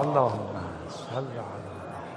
اللهم صل علی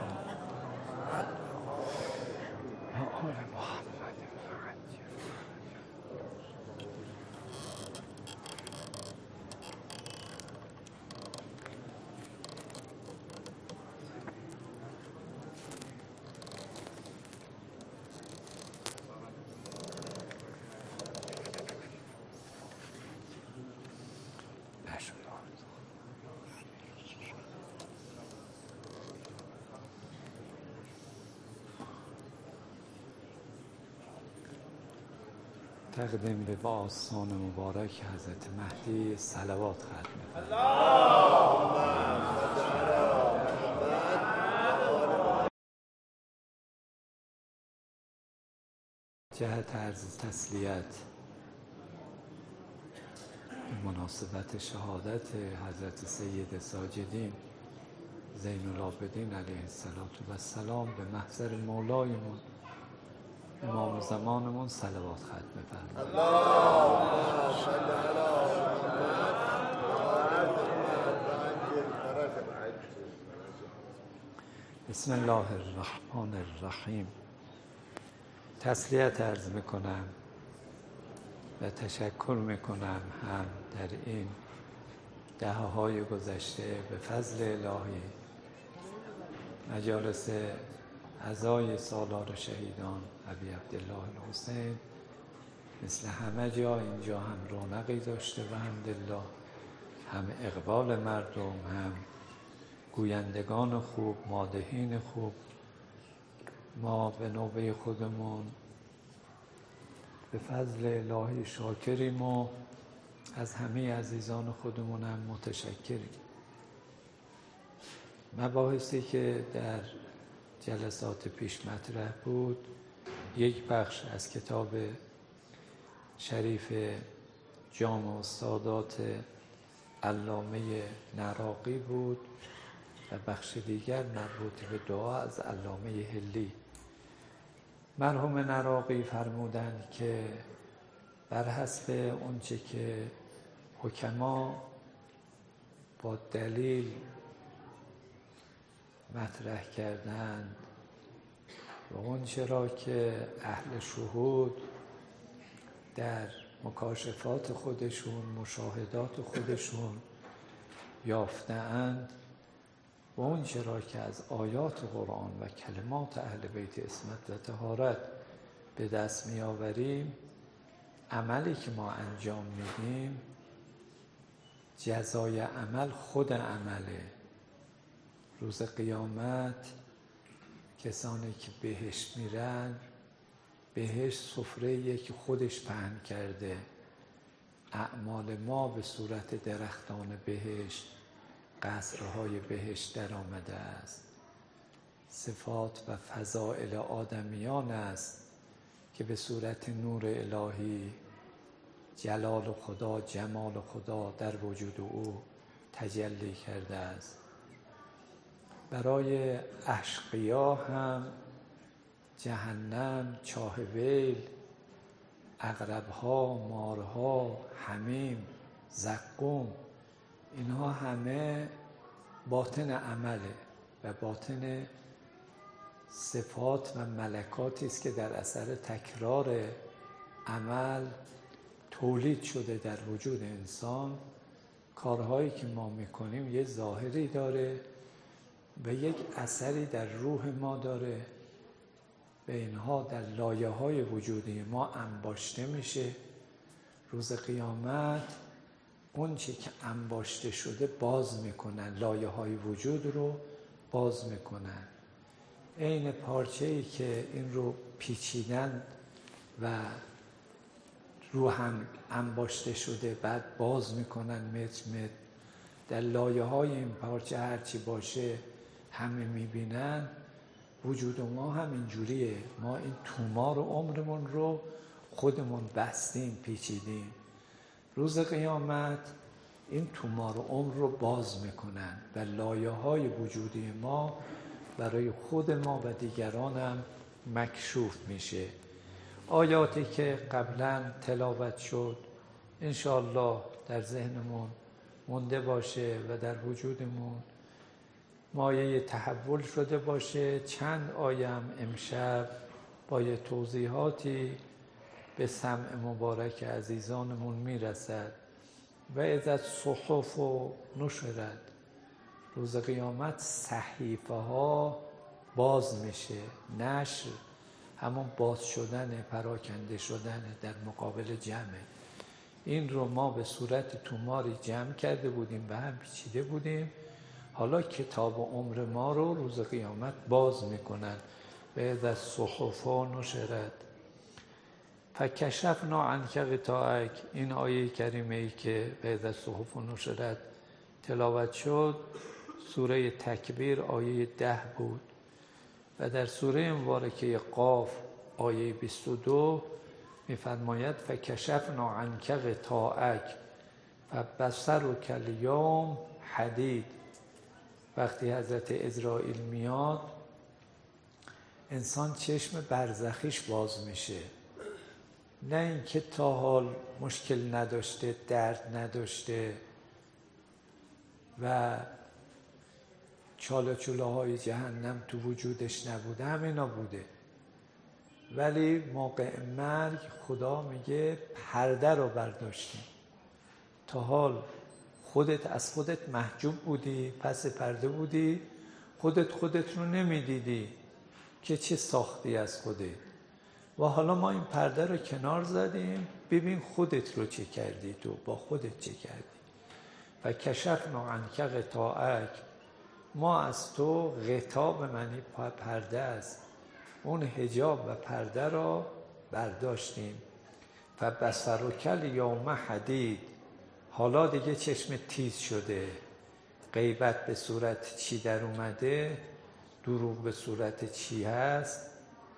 تقدیم به آستان مبارک حضرت مهدی صلوات ختم جهت عرض تسلیت به مناسبت شهادت حضرت سید ساجدین زین العابدین علیه السلام به محضر مولایمون امام زمانمون صلوات ختم فرمایید. اللهم صل علی محمد. بسم الله الرحمن الرحیم. تسلیت عرض میکنم و تشکر میکنم هم در این دهه‌های گذشته به فضل الهی مجالس عزای سالار شهیدان ابی عبدالله الحسین مثل همه جا اینجا هم رونقی داشته و الحمدلله هم اقبال مردم، هم گویندگان خوب، مادحین خوب. ما به نوبه خودمون به فضل الهی شاکریم و از همه عزیزان خودمون هم متشکریم. مباحثی که در جلسات پیش مطرح بود، یک بخش از کتاب شریف جامع السادات علامه نراقی بود و بخش دیگر مربوط به دعا از علامه حلی. مرحوم نراقی فرمودند که بر حسب اونچه که حکما با دلیل مطرح کردند و اونچه را که اهل شهود در مکاشفات خودشون، مشاهدات خودشون یافته‌اند و اونچه را که از آیات قرآن و کلمات اهل بیت عصمت و طهارت به دست می‌آوریم، عملی که ما انجام میدیم جزای عمل خود عمله. روز قیامت کسانی که بهشت میرن، بهشت سفره‌ایه که خودش پهن کرده. اعمال ما به صورت درختان بهشت، قصرهای بهشت در آمده است. صفات و فضائل آدمیان است که به صورت نور الهی جلال خدا، جمال خدا در وجود او تجلی کرده است. برای اشقیا هم جهنم، چاه ویل، عقرب‌ها، مارها، حمیم، زقوم، اینها همه باطن عمله و باطن صفات و ملکاتی است که در اثر تکرار عمل تولید شده در وجود انسان. کارهایی که ما میکنیم یه ظاهری داره و یک اثری در روح ما داره. به اینها در لایه‌های وجودی ما انباشته میشه. روز قیامت اون چی که انباشته شده باز میکنن، لایه‌های وجود رو باز میکنن. عین پارچه‌ای که این رو پیچیدن و رو هم انباشته شده، بعد باز میکنن متر متر. در لایه‌های این پارچه هرچی باشه همه میبینن. وجود ما هم اینجوریه. ما این تومار عمرمون رو خودمون بستیم، پیچیدیم. روز قیامت این تومار عمر رو باز میکنن و لایه‌های وجودی ما برای خود ما و دیگران هم مکشوف میشه. آیاتی که قبلا تلاوت شد انشاءالله در ذهنمون مونده باشه و در وجودمون مایه تحول شده باشه. چند آیم امشب با یه توضیحاتی به سمع مبارک عزیزانمون میرسد. و اذا الصحف نشرت، روز قیامت صحیفه ها باز میشه. نشر همون باز شدن، پراکنده شدن در مقابل جمع. این رو ما به صورت توماری جمع کرده بودیم و هم پیچیده بودیم. حالا کتاب عمر ما رو روز قیامت باز میکنن. و اذا الصحف نشرت فکشفنا عنک غطاءک. این آیه کریمه ای که و اذا الصحف نشرت تلاوت شد سوره تکبیر آیه 10 بود و در سوره مبارکه قاف آیه 22 میفرماید فکشفنا عنک غطاءک فبصرک الیوم حدید. وقتی حضرت عزرائیل میاد انسان چشم برزخیش باز میشه. نه اینکه تا حال مشکل نداشته، درد نداشته و چاله چوله های جهنم تو وجودش نبوده، همینا بوده. ولی موقع مرگ خدا میگه پرده رو برداشتیم. تا حال خودت از خودت محجوب بودی، پس پرده بودی، خودت رو نمیدیدی که چه ساختی از خودت. و حالا ما این پرده رو کنار زدیم، ببین خودت رو چه کردی، تو با خودت چه کردی. و کشفنا عنک غطاءک، ما از تو غطا به معنی پرده است، اون حجاب و پرده را برداشتیم. فبصرک الیوم حدید، حالا دیگه چشم تیز شده. غیبت به صورت چی در اومده، دروغ به صورت چی هست،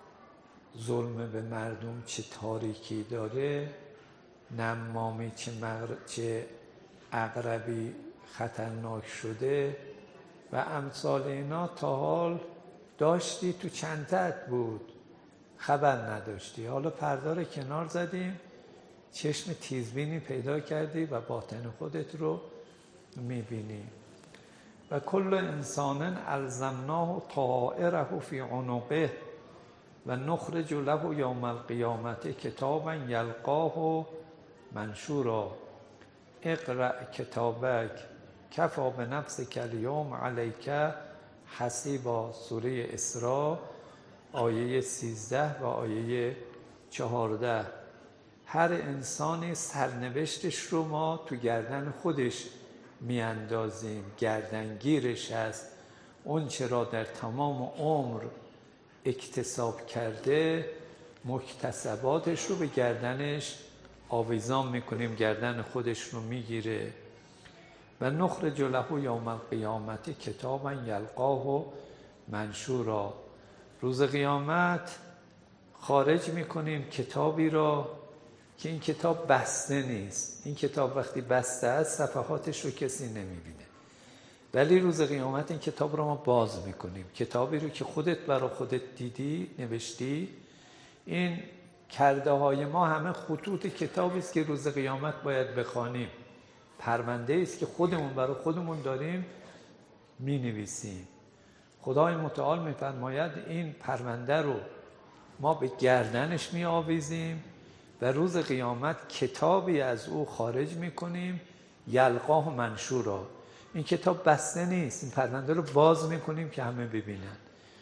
ظلم به مردم چه تاریکی داره، نمامی چه عقربی خطرناک شده و امثال اینا. تا حال داشتی تو چنتت بود، خبر نداشتی. حالا پرده رو کنار زدیم، چشم تیزبینی پیدا کردی و باطن خودت رو میبینی. و کل انسان الزمناه طائره فی عنقه و نخرج له یوم القیامت کتابا یلقاه منشورا اقرأ کتابک کفی بنفسک الیوم علیک حسیبا. سوره اسراء آیه 13 و آیه 14. هر انسانی سرنوشتش رو ما تو گردن خودش میاندازیم، گردنگیرش هست. اون چرا در تمام عمر اکتساب کرده مکتسباتش رو به گردنش آویزان میکنیم، گردن خودش رو میگیره. و نخرج له یوم القیامت کتابا یلقاه منشورا، روز قیامت خارج میکنیم کتابی را که این کتاب بسته نیست. این کتاب وقتی بسته است صفحاتش رو کسی نمیبینه، ولی روز قیامت این کتاب رو ما باز میکنیم. کتابی رو که خودت برای خودت دیدی، نوشتی. این کرده های ما همه خطوط کتابی است که روز قیامت باید بخوانیم. پرونده است که خودمون برای خودمون داریم مینویسیم. خدای متعال میفرماید این پرونده رو ما به گردنش میآویزیم و روز قیامت کتابی از او خارج میکنیم، یلقاه منشورا. این کتاب بسته نیست، این پرونده رو باز میکنیم که همه ببینن.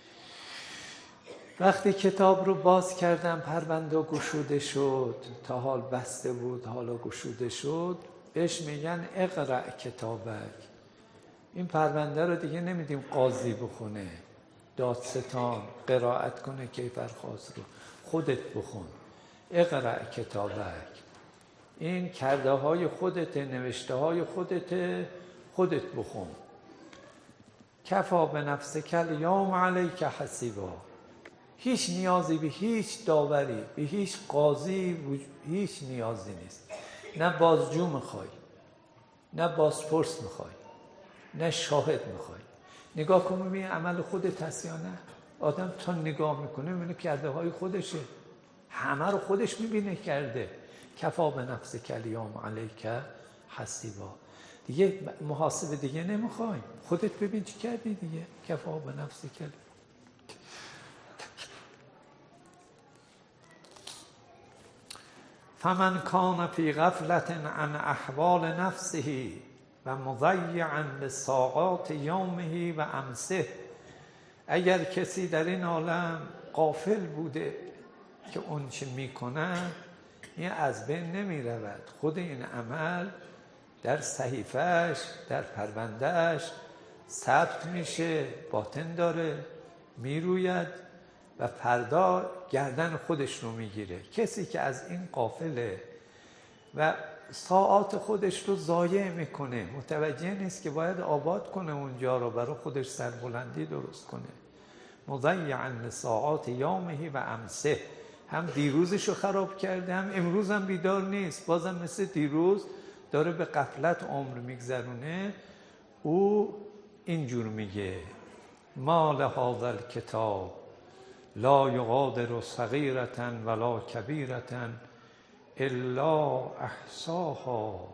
وقتی کتاب رو باز کردم، پرونده گشوده شد، تا حال بسته بود حالا گشوده شد، بهش میگن اقرأ کتابک. این پرونده رو دیگه نمیدیم قاضی بخونه، دادستان قرائت کنه کیفرخواست رو، خودت بخون. اقرأ کتابک، این کرده های خودت، نوشته های خودت بخون. کفی بنفسک الیوم علیک حسیبا. هیچ نیازی به هیچ داوری، به هیچ قاضی هیچ نیازی نیست. نه بازجو میخوای، نه بازپرس میخوای، نه شاهد میخوای. نگاه کن ببین عمل خودت هست یا نه. آدم تا نگاه میکنه میبینه کرده های خودشه، همه رو خودش میبینه کرده. کفی بنفسک الیوم علیک حسیبا. دیگه محاسبه دیگه نمیخوایم. خودت ببین چی کردی دیگه. کفا به نفسی کرد. فمن کان فی غفلة عن احوال نفسه و مضیعا لساعات یومه و امسه، اگر کسی در این عالم غافل بوده که اون چه میکنه این از بین نمی رود، خود این عمل در صحیفهش در پروندهش ثبت میشه، باطن داره میروید و فردا گردن خودش رو میگیره. کسی که از این غافله و ساعات خودش رو ضایع میکنه، متوجه نیست که باید آباد کنه اونجا رو، برای خودش سربلندی درست کنه. مضیعا لساعات یومه و امسه، هم دیروزش رو خراب کرده هم امروز هم بیدار نیست، بازم مثل دیروز داره به غفلت عمر میگذرونه. او اینجور میگه ما لهذا الکتاب لا یغادر صغیرة ولا کبیرة الا احصاها.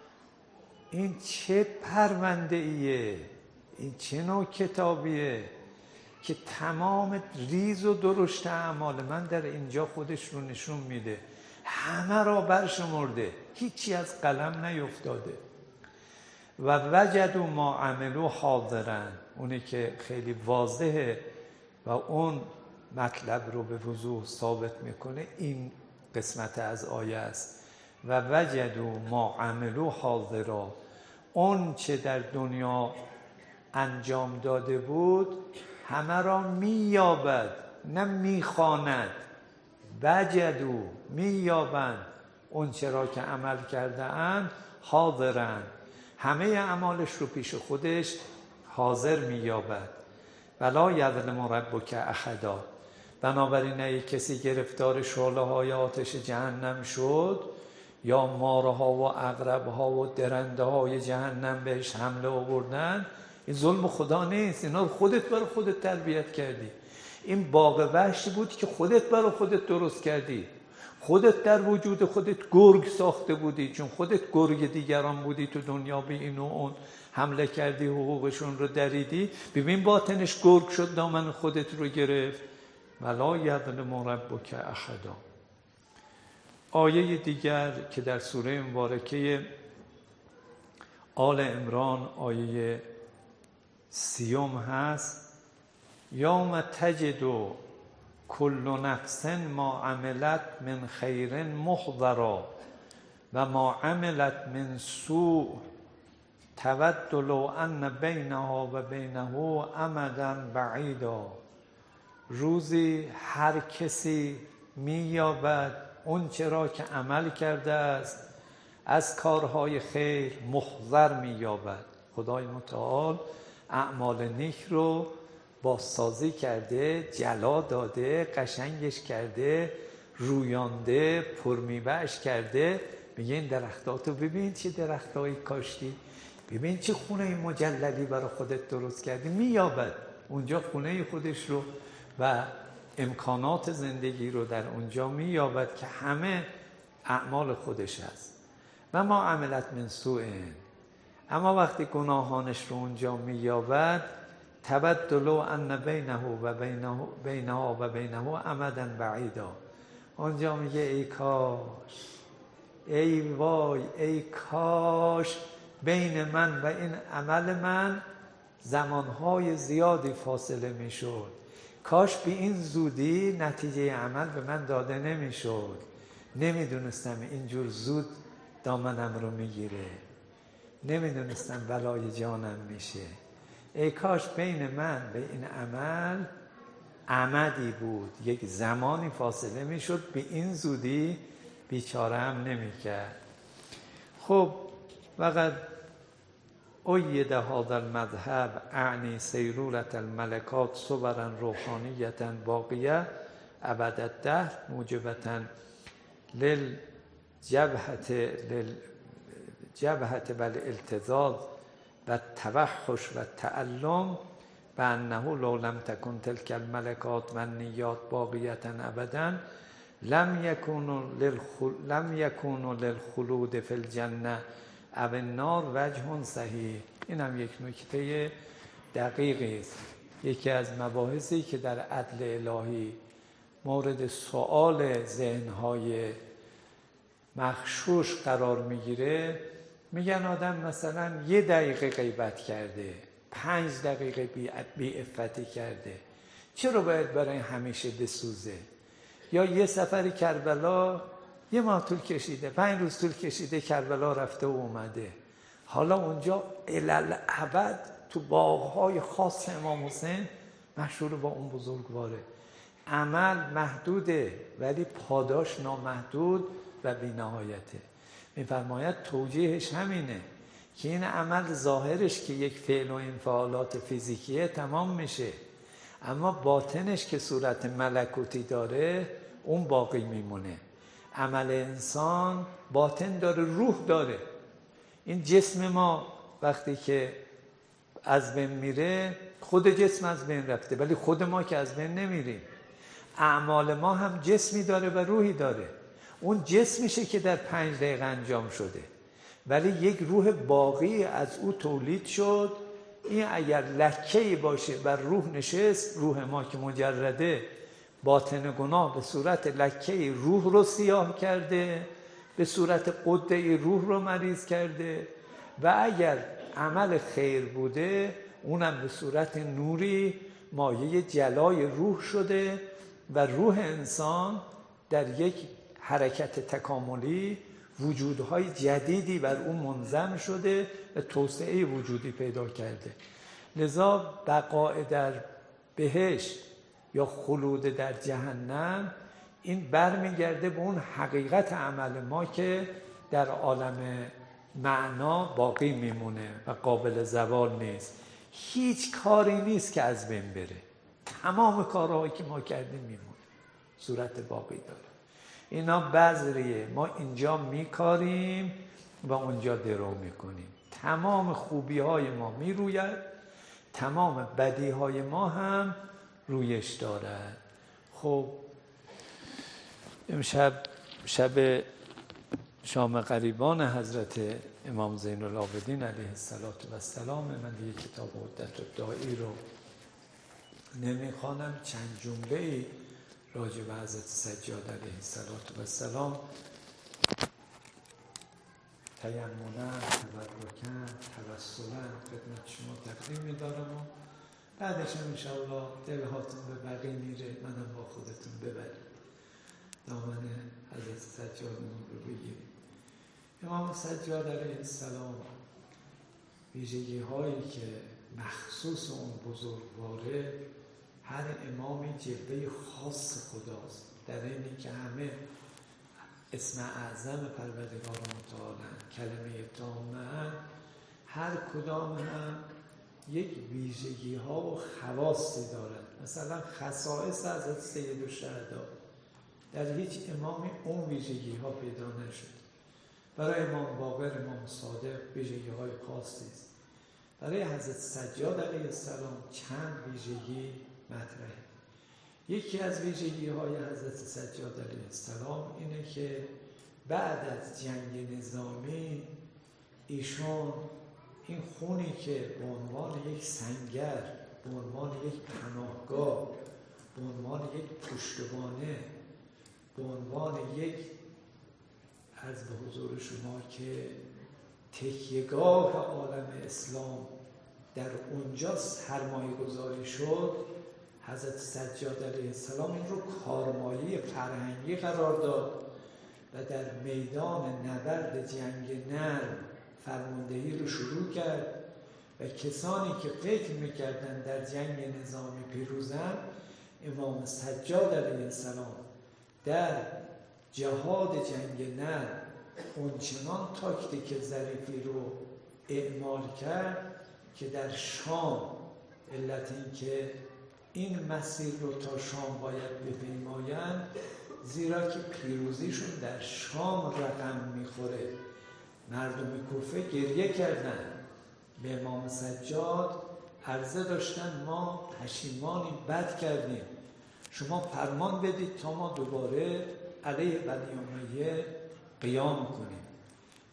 این چه پرونده ایه، این چه نوع کتابیه که تمام ریز و درشت اعمال من در اینجا خودش رو نشون میده، همه را برشمرده، هیچی از قلم نیفتاده. و وجدوا ما عملوا حاضرا، اونی که خیلی واضحه و اون مطلب رو به وضوح ثابت میکنه این قسمت از آیه است. و وجدوا ما عملوا حاضرا، اون چه در دنیا انجام داده بود همه را مییابد، نه میخواند. وجدوا، مییابند اون چرا که عمل کرده اند، حاضرند، همه اعمالش رو پیش خودش حاضر مییابد. ولا یظلم ربک احدا، بنابراین اگه کسی گرفتار شعله های آتش جهنم شد یا مارها و عقربها و درنده های جهنم بهش حمله آوردن، این ظلم خدا نیست، اینا رو خودت برای خودت تربیت کردی. این باغ وحشی بود که خودت برای خودت درست کردی، خودت در وجود خودت گرگ ساخته بودی، چون خودت گرگ دیگران بودی تو دنیا، به این و اون حمله کردی، حقوقشون رو دریدی. ببین باطنش گرگ شد، دامن خودت رو گرفت. ولا یظلم ربک احدا. آیه دیگر که در سوره مبارکه آل عمران آیه 30 هست، یوم تجد کل نفس ما عملت من خیر محضرا و ما عملت من سوء تود لو ان بینها و بینه امدا بعیدا. روزی هر کسی مییابد اون چرا که عمل کرده است از کارهای خیر، محضر مییابد. خدای متعال اعمال نیک رو بازسازی کرده، جلا داده، قشنگش کرده، رویانده، پرمیوه‌اش کرده. میگه این درختاتو ببین چه درختایی کاشتی، ببین چه خونه مجللی برای خودت درست کردی. مییابد اونجا خونه خودش رو و امکانات زندگی رو در اونجا مییابد که همه اعمال خودش هست. و ما عملت من سوء، اما وقتی گناهانش رو اونجا مییابد، تبدلو ان بینها و بینه امدا بعیدا. اونجا میگه ای کاش، ای وای، ای کاش بین من و این عمل من زمانهای زیادی فاصله میشد، کاش به این زودی نتیجه عمل به من داده نمیشد، نمیدونستم اینجور زود دامنم رو میگیره، نمیدونستم بلای جانم میشه. ای کاش بین من به این عمل عمدی بود، یک زمانی فاصله میشد، به این زودی بیچاره هم نمیکرد. خب وقد اید هذا المذهب اعنی سیرورة الملکات صورا روحانیة باقیه ابد الدهر موجبة للجبهة والالتزاز و التوحش و التعلم بانه لو لم تكن تلك الملکات و النیات باقیة ابدا لم يكون للخلود في الجنة او النار وجه صحیح. این هم یک نکته دقیقی است. یکی از مباحثی که در عدل الهی مورد سؤال ذهن‌های مغشوش قرار میگیره، میگن آدم مثلا 1 دقیقه غیبت کرده، 5 دقیقه بی‌عفتی کرده، چرا باید برای همیشه بسوزه؟ یا یه سفر کربلا 1 ماه طول کشیده، 5 روز طول کشیده، کربلا رفته و اومده، حالا اونجا الالعبد تو باغ‌های خاص امام حسین مشهور با اون بزرگواره. عمل محدوده ولی پاداش نامحدود و بی‌نهایته. می‌فرماید توجیهش همینه که این عمل ظاهرش که یک فعل و انفعالات فیزیکیه تمام میشه، اما باطنش که صورت ملکوتی داره اون باقی میمونه. عمل انسان باطن داره، روح داره. این جسم ما وقتی که از بین میره، خود جسم از بین رفته، ولی خود ما که از بین نمیریم. اعمال ما هم جسمی داره و روحی داره. اون جسمشه که در 5 دقیقه انجام شده، ولی یک روح باقی از او تولید شد. این اگر لکه‌ای باشه بر روح نشست، روح ما که مجرده، باطن گناه به صورت لکه‌ای روح رو سیاه کرده، به صورت قده روح رو مریض کرده، و اگر عمل خیر بوده اونم به صورت نوری مایه جلای روح شده و روح انسان در یک حرکت تکاملی وجودهای جدیدی بر اون منظم شده و توسعه وجودی پیدا کرده. لذا بقاء در بهشت یا خلود در جهنم این برمیگرده به اون حقیقت عمل ما که در عالم معنا باقی میمونه و قابل زوال نیست. هیچ کاری نیست که از بین بره، تمام کارهایی که ما کردیم میمونه، صورت باقی داره. اینا بذریه، ما اینجا میکاریم و اونجا درو میکنیم. تمام خوبی های ما میروید، تمام بدی های ما هم رویش دارد. خب امشب شب شام قریبان حضرت امام زین العابدین علیه السلام، من دیگه کتاب عدت الداعی رو نمیخوانم. چند جمله راجع به حضرت سجاد علیه السلام تیمنا، تبرکا، توسلا خدمت شما تقدیم می‌دارم و بعدش هم انشاءالله دلهاتون به بقیه میره، منم با خودتون ببرید دامن حضرت سجادمون رو بگیریم. امام سجاد علیه السلام ویژگی هایی که مخصوص اون بزرگواره، هر امامی جلوه خاص خداست، در اینی که همه اسم اعظم پروردگار متعالن، کلمه تامه، هر کدام هم یک ویژگی ها و خواصی دارد. مثلا خصائص حضرت سید الشهدا در هیچ امامی اون ویژگی ها پیدا نشد. برای امام باقر، امام صادق ویژگی های خاصی است. برای حضرت سجاد علیه السلام چند ویژگی مطرحه. یکی از ویژگی های حضرت سجاد علیه السلام اینه که بعد از جنگ نظامی ایشون این خونی که به عنوان یک سنگر، به عنوان یک پناهگاه، به عنوان یک پشتوانه، به عنوان یک عرض به حضور شما که تکیهگاه عالم اسلام در اونجا سرمایه گذاری شد، حضرت سجاد علیه السلام این رو کارمایه فرهنگی قرار داد و در میدان نبرد جنگ نرم فرماندهی رو شروع کرد و کسانی که فکر میکردن در جنگ نظامی پیروزن، امام سجاد علیه السلام در جهاد جنگ نرم اونچنان تاکتیک ظریفی رو اعمال کرد که در شام، علت این که این مسیر رو تا شام باید بپیمایند زیرا که پیروزیشون در شام رقم میخوره، مردم کوفه گریه کردن، به امام سجاد عرضه داشتن ما پشیمانی بد کردیم، شما فرمان بدید تا ما دوباره علیه بنی امیه قیام کنیم.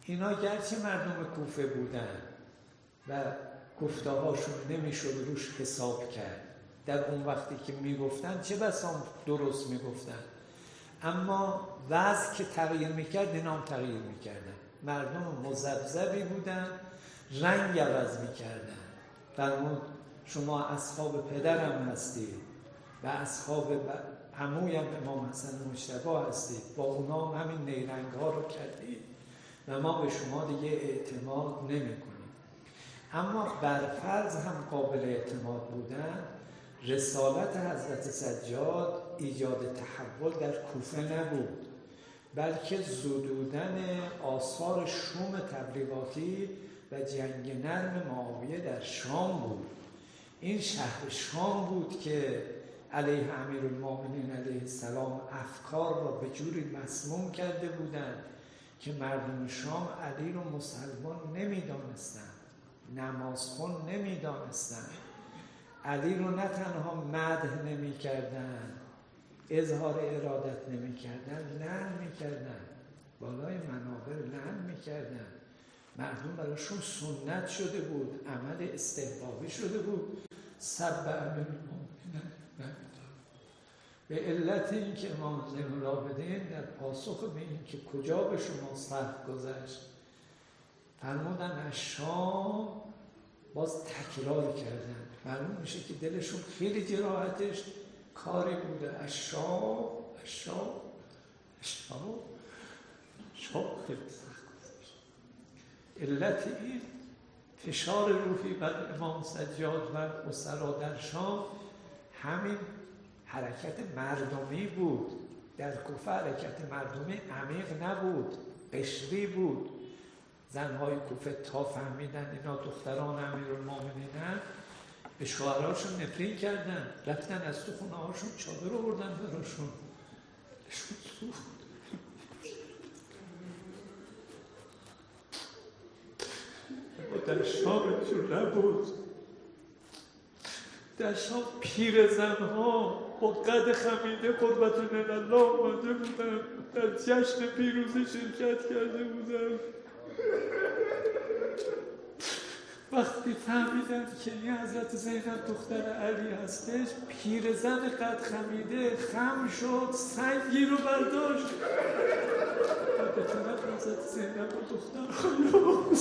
اینا گرچه مردم کوفه بودن و گفته‌هاشون نمیشد روش حساب کرد، در اون وقتی که میگفتن چه بسا درست میگفتن، اما وضع که تغییر میکرد اینا هم تغییر میکردن. مردم مذبذبی بودن، رنگ عوض میکردن. فرمود شما اصحاب پدرم هستید و اصحاب عمویم امام حسن مجتبی هستید، با اونا هم همین نیرنگ ها رو کردید و ما به شما دیگه اعتماد نمی کنیم. اما برفرض هم قابل اعتماد بودن، رسالت حضرت سجاد ایجاد تحول در کوفه نبود، بلکه زدودن آثار شوم تبلیغاتی و جنگ نرم معاویه در شام بود. این شهر شام بود که علیه امیرالمومنین علیه السلام افکار را به جوری مسموم کرده بودند که مردم شام علی رو مسلمان نمی‌دانستند، نمازخوان نمی‌دانستند، علی رو نه تنها مدح نمی‌کردند، اظهار ارادت نمی‌کردند، لعن می‌کردند، بالای منابر لعن می‌کردند. مردم براشون سنت شده بود، عمل استحبابی شده بود. سب امیرالمومنین به علت اینکه امام زین العابدین در پاسخ به این که کجا به شما سخت گذشت فرمودن از شام، باز تکرار کردن. معلوم میشه که دلشون خیلی جراحتش کاری بوده. از شام خیلی سخت گذشت. علت این فشار روحی بر امام سجاد و اسرا در شام همین حرکت مردمی بود. در کوفه حرکت مردمی عمیق نبود، قشری بود. زنهای کوفه تا فهمیدن اینا دختران امیرالمومنینن، به شوهرهاشون نفرین کردن، رفتن از تو خونه هاشون چادر رو بردن براشون. در شام اینجور نبود. در شام پیر زنها با قد خمیده قربت الله آمده بودن، در جشن پیروزی شرکت کرده بودن. وقتی فهمیدن که این حضرت زینب دختر علی هستش، پیرزن قد خمیده خم شد، سنگی رو برداشت به طرف حضرت زینب و دختر خواهد.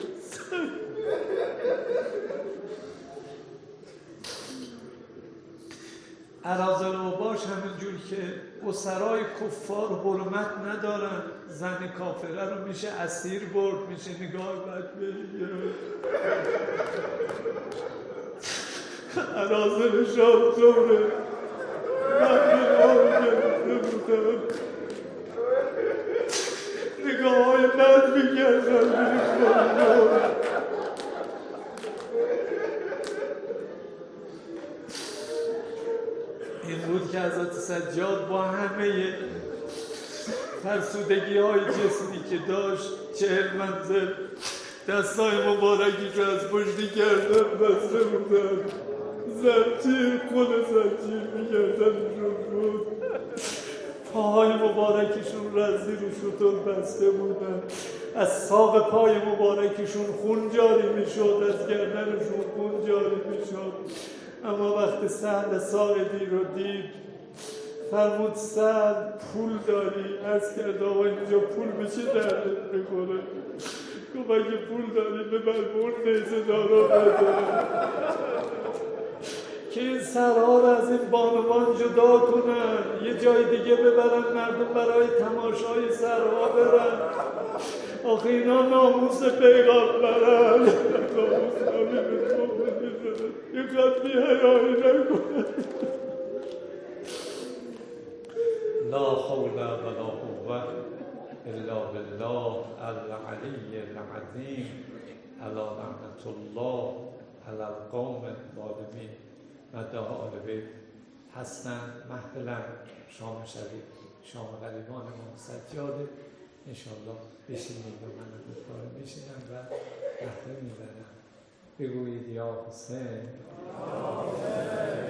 اراذل و باش همینجور که اسرای کفار حرمت ندارن، زن کافره رو میشه اسیر برد، میشه نگاه بد بگیره. اراذل شام دوره من نگاه گرفته بودم، نگاه های بد میگردن. این بود که حضرت سجاد با همه فرسودگی های جسمی که داشت 40 منزل دستای مبارکی که از پشت گردن بسته بودن، زنجیر خود زنجیر میگردنشون بود، پاهای مبارکشون را از زیر شتر بسته بودن، از ساق پای مبارکشون خون جاری میشد، از گردنشون خون جاری میشد. اما وقتی سهل ساعدی رو دید فرمود سهل پول داری؟ عرض کرد آقا اینجا پول بشه دردت بکنه. گفت اگه پول داری ببر برد نیزه دارا بده که این سرها رو از این بانوان جدا کنن، یه جای دیگه ببرن مردم برای تماشای سرها برن. آخه اینا ناموس پیغمبرن، ناموس یه قد بی‌حیایی نکنن. لا حول ولا قوة الا بالله العلی العظیم. علی رحمت الله علی القوم الظالمین. مده آل بیت هستند محفل شام شریف، شام غریبان امام سجاده. انشاءالله بشینید و من بکار بشینم و محفل میبرم. بگویید یا حسین